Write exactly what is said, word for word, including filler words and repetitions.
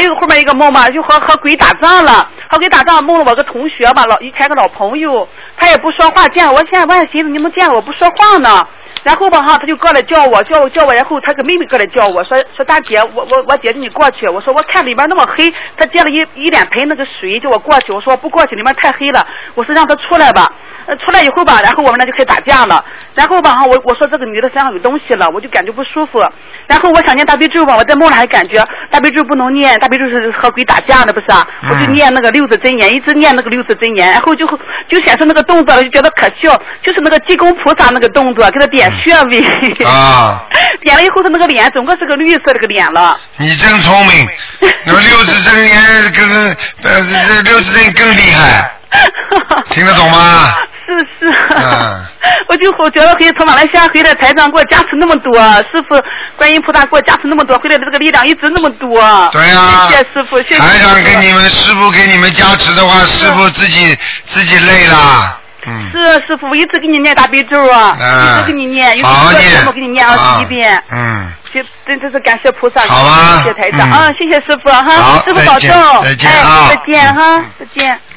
有后面一个梦嘛，就和和鬼打仗了，和鬼打仗梦了我个同学吧，老以前个老朋友，他也不说话，见了我现在我还寻思你们见了我不说话呢。然后吧哈，他就过来叫我，叫我叫我，然后他个妹妹过来叫我说说大姐，我我我姐姐你过去。我说我看里面那么黑，他接了一一脸盆那个水叫我过去，我说不过去，里面太黑了。我说让他出来吧，呃出来以后吧，然后我们俩就开始打架了。然后吧哈，我我说这个女的身上有东西了，我就感觉不舒服。然后我想念大悲咒吧，我在梦里还感觉大悲咒不能念，大悲咒是和鬼打架的不是啊？ 嗯、 我就念那个六字真言，一直念那个六字真言，然后就就显出那个动作了，就觉得可笑，就是那个济公菩萨那个动作，给他点穴位。 啊！ 点了以后，他那个脸整个是个绿色这个脸了。 你真聪明，那六字真言更呃这六字真更厉害，听得懂吗？ 是是。 嗯。 我就我觉得可以从马来西亚回来，台上给我加持那么多，师傅观音菩萨给我加持那么多，回来的这个力量一直那么多。 对呀、啊。 谢谢师傅，谢谢。 台上给你们师傅给你们加持的话，师傅自己自己累了。嗯、 是师傅，我一直给你念大悲咒啊，嗯、一直给你念，有几个节目给你念二十一遍。啊、 嗯， 这真真是感谢菩萨， 好吧， 谢谢台长，嗯、啊，谢谢师傅哈， 好， 师傅保重， 再见，再见啊， 哎，再见哈，再见。